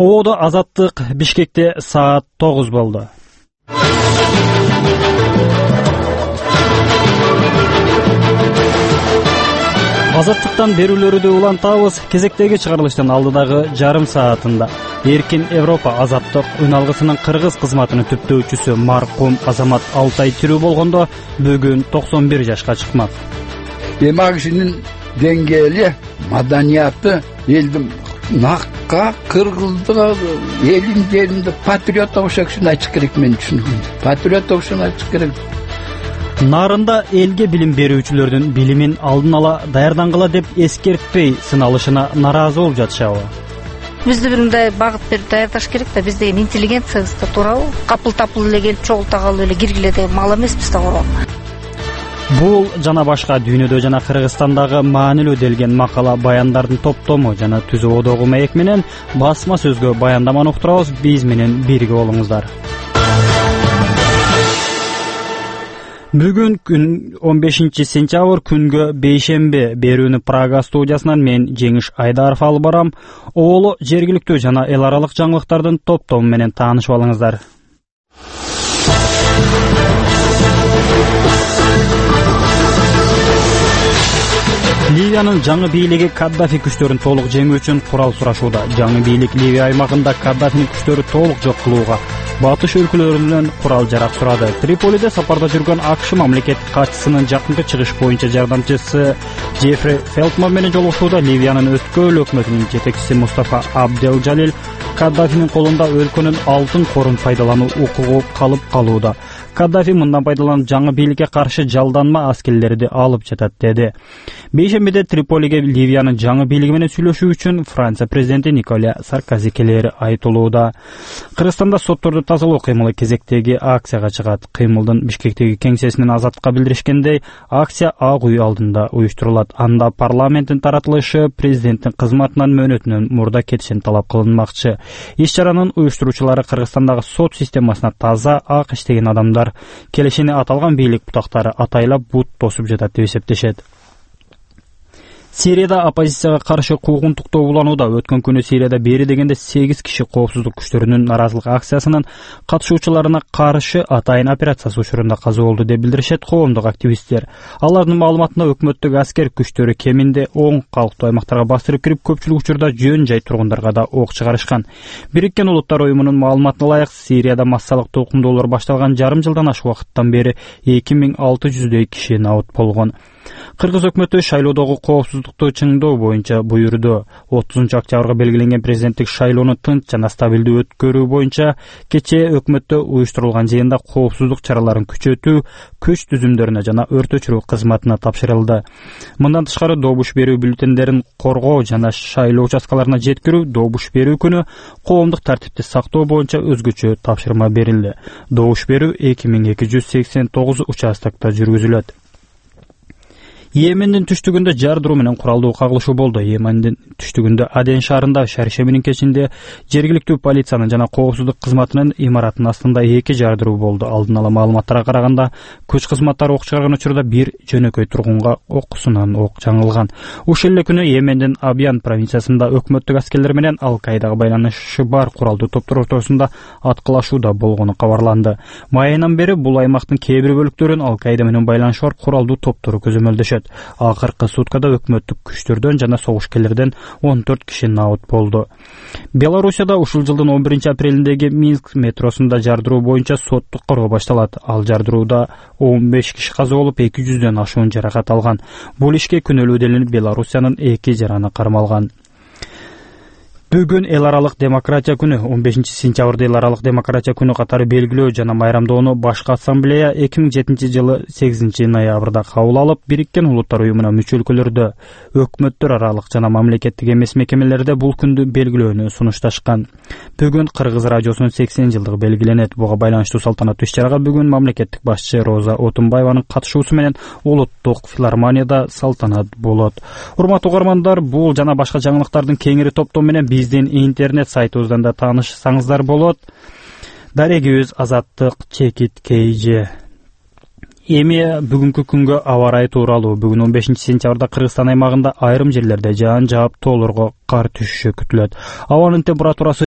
Ободо Азаттык, Бишкекте саат 9 болду. Азаттыктан берүүлөрдү улантабыз. Кезектеги чыгарылыштын алдыдагы жарым саатында Эркин Европа Азаттык үн алгысынын кыргыз кызматынын түптөөчүсү маркум Азамат Алтай тирүү болгондо бүгүн 91 жашка чыкмак. Эми кишинин деңгээли, маданияты, элдин накка, кыргыздык, элин жеринде патриот окшошун ачык керек, мен түшүнгөм. Патриот окшошун ачык керек. Нарында элге билим берүүчүлөрдүн билимин алдын ала даярдангыла деп эскертпей сыналышына наразы болуп жатышабы? Бизди бир мындай багыт берип даярдаш керек да, биз деген интеллигенциябызда туурабы? Капыл-тапыл эле келип чогулта калып эле киргиле деген мал эмеспиз да куру. Бул жана башка дүйнөдө жана Кыргызстандагы маанилүү делген макала баяндардын топтому жана түзүү одогу маек менен басма сөзгө баяндаманы уктурабыз. Биз менен бирге болуңуздар. Бүгүн күн 15 сентябрь, күнгө бейшемби. Берүүнү Прага студиясынан мен Жеңиш Айдаров алып барам. Оолу жергиликтүү жана эл аралык жаңылыктардын топтому менен таанышып алыңыздар. Ливиянын жаңы бийлиги Каддафи күчтөрүн толук жеңүү үчүн курал сурашууда. Жаңы бийлик Ливия аймагында Каддафинин күчтөрү толук жок кылууга батыш өлкөлөрүнөн курал жарак сурады. Триполиде сапарда жүргөн АКШ мамлекеттик катчысынын жакынкы чыгыш боюнча жардамчысы Джеффри Фелтман менен жолугушууда. Ливиянын өткөл өкмөтүнүн жетекчиси Мустафа Абдел Жалил Каддафинин колунда өлкөнүн алтын корун пайдалануу укугу калып калууда. Каддафи мындан пайдаланып жаңы бийликке каршы жалданма аскерлерди алып жатат деди. Бейшембиде Триполиге Ливиянын жаңы бийлиги менен сүйлөшүү үчүн Франция президенти Николя Саркози келери айтылууда. Кыргызстанда сотторду тазалоо кыймылы кезектеги акцияга чыгат. Кыймылдын Бишкектеги кеңсесинин Азаттыкка билдиришкендей, акция Ак үй алдында уюштурулат. Анда парламенттин таратылышы президенттин кызматынан мөөнөтүнөн мурда кетишин талап кылынмакчы. Иш-чаранын уюштуруучулары Кыргызстандагы сот системасына таза ак иштеген адамдар келишини аталган бийлик бутактары атайлап бут тосуп жатат деп эсептешет. Сирияда оппозицияга каршы куугунтуктоо уланууда. Өткөн күнү Сирияда бери дегенде 8 киши коопсуздук күчтөрүнүн наразылык акциясынын катышуучуларына каршы атайын операциясы учурунда каза болду деп билдиришет коомдук активисттер. Алардын маалыматында өкмөттүк аскер күчтөрү кеминде 10 калктуу аймактарга бастырып кирип, көпчүлүк учурда жөн жай тургундарга да ок чыгарышкан. Бириккен Улуттар уюмунун маалыматына ылайык, Сирияда массалык толкундоолор башталган жарым жылдан ашык убакыттан бери 2600 киши набыт болгон. Кыргыз өкмөтү шайлоодогу коопсуздукту чыңдоо боюнча буйрду. 30 октябрга белгиленген президенттик шайлоону тынч жана стабилдүү өткөрүү боюнча кечээ өкмөттө уюштурулган жыйында коопсуздук чараларын күчөтүү күч түзүмдөрүнө жана өрт өчүрүү кызматына тапшырылды. Мындан тышкары добуш берүү бюллетендерин коргоо жана шайлоо участкаларына жеткирүү, добуш берүү күнү коомдук тартипти сактоо боюнча өзгөчө тапшырма берилди. Добуш берүү 2289 участокто жүргүзүлөт. Йемендин түштүгүндө жардыруу менен куралдуу кагылышуу болду. Йемендин түштүгүндө Аден шаарында шаршеминин кечинде жергиликтүү полициянын жана коопсуздук кызматынын имараттын астында 2 жардыруу болду. Алдын ала маалыматтарга караганда, күч кызматтары ок чыгарган учурда бир жөнөкөй тургунга окусунан ок жаңылган. Ушул эле күнү Йемендин Абьян провинциясында өкмөттүк аскерлер менен Ал-Каидага байланышы бар куралдуу топтор ортосунда аткылашуу да болгону кабарланды. Май айынан бери бул аймактын кээ бир бөлүктөрүн Ал-Каида менен байланышы бар куралдуу топтору көзөмөлдөшөт. Акыркы суткада өкмөттүк күчтөрдөн жана согушкерлерден 14 киши набыт болду. Белоруссияда ушул жылдын 11 апрелиндеги Минск метросунда жардыруу боюнча соттук кароо башталат. Ал жардырууда 15 киши каза болуп, 200дөн ашуун жаракат алган. Бул ишке күнөөлүү делинип, Белоруссиянын 2 жараны кармалган. Бүгүн эл аралык демократия күнү. 15 сентябрда эл аралык демократия күнү катары белгилөө жана майрамдоону башкы ассамблея 2007 жылы 8 ноябрда кабыл алып, Бириккен Улуттар уюмуна мүчө өлкөлөрдө, өкмөттөр аралык жана мамлекеттик эмес мекемелерде бул күндү белгилөөнү сунушташкан. Бүгүн Кыргыз радиосунун 80 жылдыгы белгиленет. Буга байланыштуу салтанаттуу иш-чарага бүгүн мамлекеттик башчы Роза Отунбаеванын катышуусу менен улуттук филармонияда салтанат болот. Урматтуу угармандар, бул жана башка жаңылыктардын кеңири топтому менен биздин интернет сайтыбыздан да таанышсаңыздар болот. Дарегибиз Азаттык @KJ. Эми бүгүнкү күнгө аба ырайы тууралуу. Бүгүн 15 сентябрда Кыргызстан аймагында айрым жерлерде жаан жаап тоолорго кар түшүшү күтүлөт. Абанын температурасы